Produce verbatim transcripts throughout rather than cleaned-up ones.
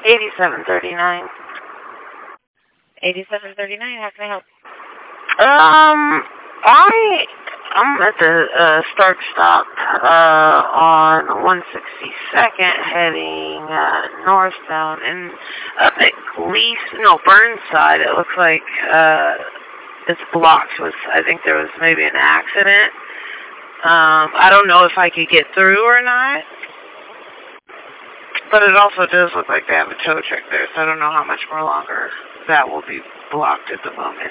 eighty-seven thirty-nine. eighty-seven thirty-nine, how can I help? Um, I, I'm at the uh, Stark stop uh, on one sixty-second heading uh, northbound, and up at Gleason, no, Burnside, it looks like uh, it's blocked with, I think there was maybe an accident. Um, I don't know if I could get through or not, but it also does look like they have a tow truck there, so I don't know how much more longer that will be blocked at the moment.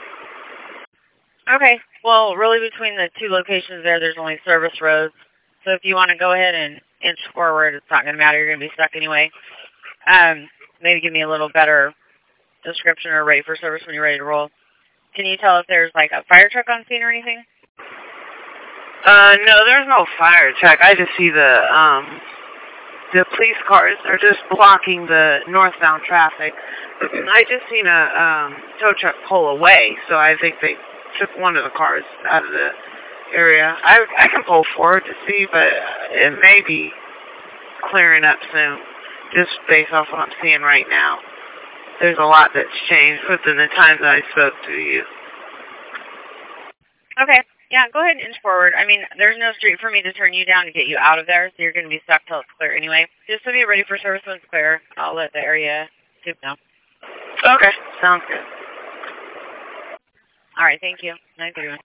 Okay, well, really between the two locations there, there's only service roads. So if you want to go ahead and inch forward, it's not going to matter. You're going to be stuck anyway. Um, maybe give me a little better description or rate for service when you're ready to roll. Can you tell if there's like a fire truck on scene or anything? Uh, no, there's no fire truck. I just see the, um, the police cars are just blocking the northbound traffic. I just seen a, um, tow truck pull away, so I think they took one of the cars out of the area. I I can pull forward to see, but it may be clearing up soon, just based off what I'm seeing right now. There's a lot that's changed within the time that I spoke to you. Okay, yeah, go ahead and inch forward. I mean, there's no street for me to turn you down to get you out of there, so you're going to be stuck till it's clear anyway. Just to be ready for service when it's clear, I'll let the area soup know. Okay, sounds good. All right, thank you. Nice everyone.